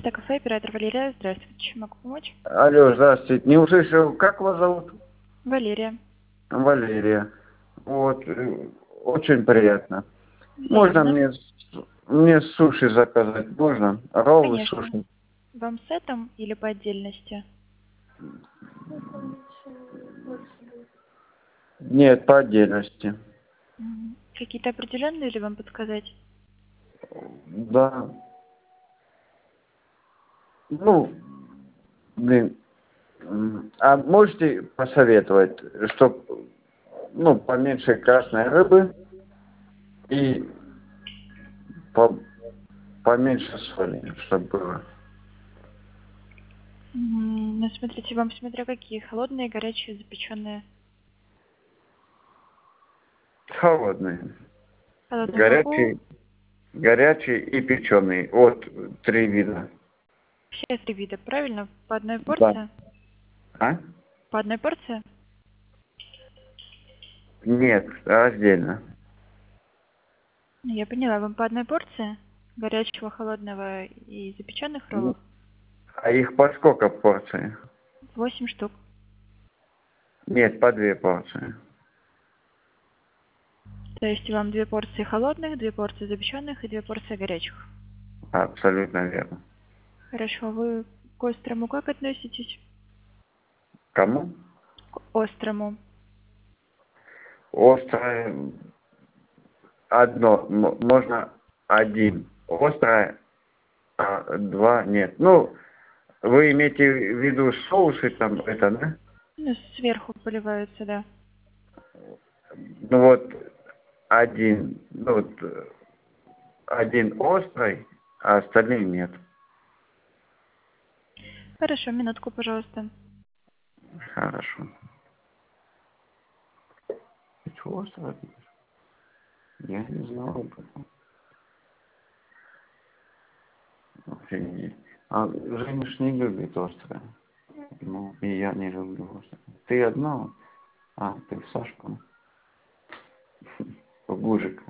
Это кафе, оператор Валерия. Здравствуйте, чем могу помочь? Алло, здравствуйте. Не услышал, как вас зовут? Валерия. Валерия. Вот, очень приятно. Можно Взаимно. мне суши заказать? Можно? Роллы, Конечно. суши? Вам сетом или по отдельности? Нет, по отдельности. Какие-то определенные или вам подсказать? Да. Ну, блин. А можете посоветовать, чтоб, поменьше красной рыбы и поменьше соли, чтобы было? Ну, смотрите, вам смотря какие. Холодные, горячие, запеченные. Холодные. Холодные могу. Горячий и печеный. Вот 3 вида. Все 3 вида, правильно? По одной Да. порции? А? По одной порции? Нет, раздельно. Я поняла. Вам по одной порции? Горячего, холодного и запеченных роллов? А их по сколько порций? 8 штук. Нет, по 2 порции. То есть вам 2 порции холодных, 2 порции запеченных и 2 порции горячих. Абсолютно верно. Хорошо. Вы к острому как относитесь? Кому? К острому. Острое одно. Можно один. Острое, а два нет. Ну, вы имеете в виду соусы там, это, да? Ну, сверху поливаются, да. Ну вот один острый, а остальные нет. Хорошо, минутку, пожалуйста. Хорошо. Чего острое? Я не знал об этом. Офигеть. А Женя ж не любит острое. Ну, и я не люблю острое. Ты одно? А, ты в Сашку? В Гужика.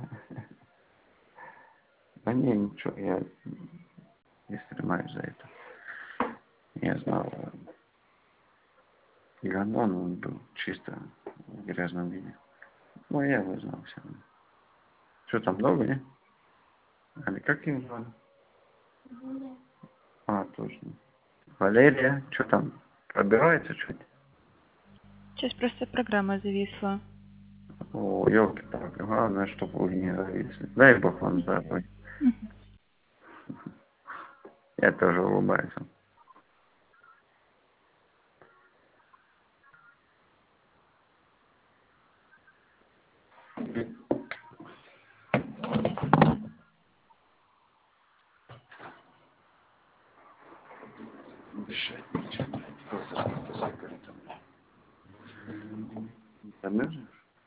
Да не, ничего, я не стремаюсь за это. Я знал, Гандон, он был чисто в грязном виде. Ну, я его знал все равно. Что там, много, не? Али как его звали? А, точно. Валерия, что там, пробивается чуть? Сейчас просто программа зависла. О, елки-палки, главное, чтобы вы не зависли. Дай бог вам здоровья. Я тоже улыбаюсь. Дышать нечем, блядь. Закрыто, блядь. Замерзнешь?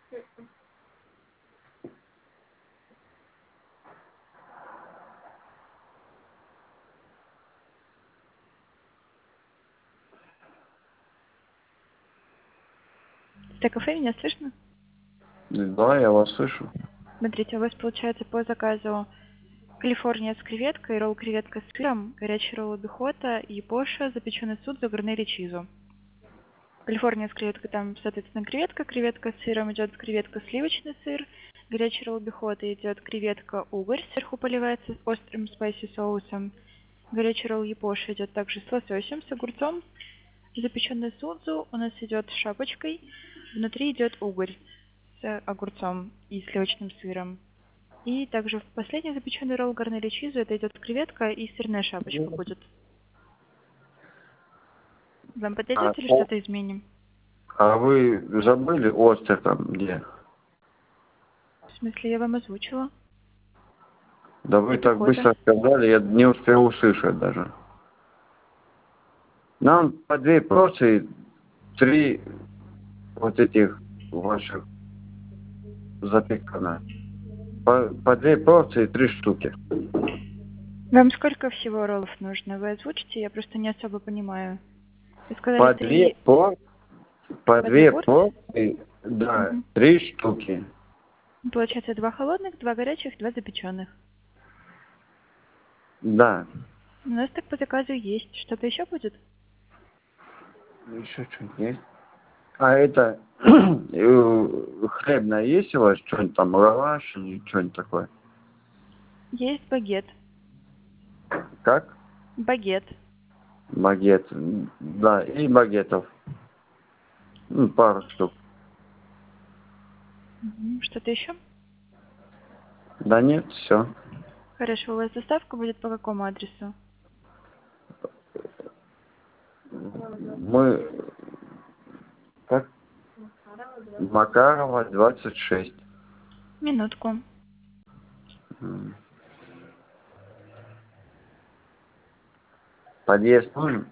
Это кафе, меня слышно? Да, я вас слышу. Смотрите, у вас получается по заказу Калифорния с креветкой, ролл креветка с сыром, горячий ролл бихота, япоша, запеченный судзу, гарнери чизу. Калифорния с креветкой, там, соответственно, креветка с сыром, идет креветка сливочный сыр, горячий ролл бихота идет креветка угорь, сверху поливается с острым спайси соусом. Горячий ролл япоши идет также с лососем, с огурцом. Запеченный судзу у нас идет с шапочкой, внутри идет угорь с огурцом и сливочным сыром. И также в последний запеченный ролл гарнери чизу это идет креветка и сырная шапочка будет. Вам А, подойдет или что-то изменим? а вы забыли остров там где? В смысле, я вам озвучила. Да вы И так пехота. быстро сказали, я не успел услышать даже. Нам по 2 порции, 3 вот этих ваших запеканных. По 2 порции, 3 штуки. Вам сколько всего роллов нужно? Вы озвучите? Я просто не особо понимаю. Вы сказали По 2 3 по, по по 2 2 порции? порции, да, Угу. 3 штуки. Получается 2 холодных, 2 горячих, 2 запеченных. Да. У нас так по заказу есть. Что-то еще будет? Еще что-нибудь есть? А это хлебное есть у вас? Что-нибудь там, лаваш или что-нибудь такое? Есть багет. Как? Багет. Багет. Да, и багетов. Ну, пару штук. Что-то еще? Да нет, все. Хорошо, у вас доставка будет по какому адресу? Мы... Как? Макарова, 26. Минутку. Подъезд нужен?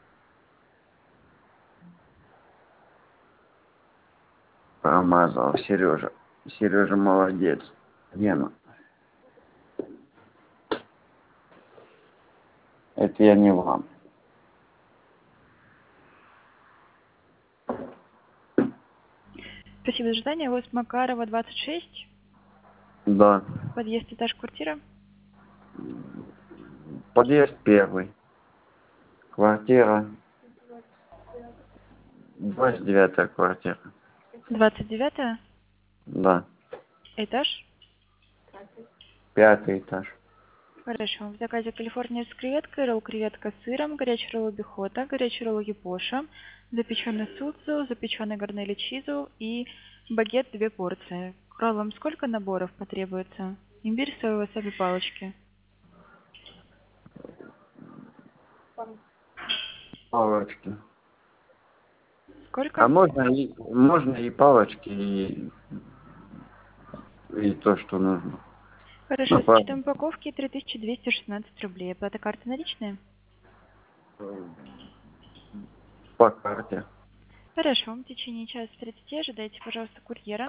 Промазал Сережа. Сережа молодец. Гена. Это я не вам. Спасибо за ожидание. У вас Макарова, 26. Да. Подъезд, этаж, квартира. Подъезд первый. Квартира. 29-я квартира. 29. Да. Этаж. 5-й этаж. Хорошо. В заказе Калифорния с креветкой, ролл креветка с сыром, горячий ролл бихота, горячий ролл япоша, запеченный судзу, запеченный гарнели чизу и багет 2 порции. К роллам сколько наборов потребуется? Имбирь, соевые васаби палочки. Палочки. Сколько? А можно и палочки, и то, что нужно. Хорошо, Ну, с учетом упаковки 3216 рублей. Оплата карты наличные? по карте. Хорошо, в течение часа 30 ожидайте, пожалуйста, курьера.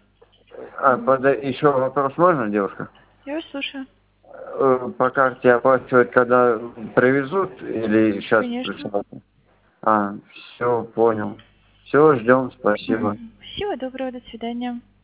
Еще вопрос можно, девушка? Я вас слушаю. По карте оплачивать, когда привезут, или сейчас? Конечно. Все, понял. Все, ждем, спасибо. Всего доброго, до свидания.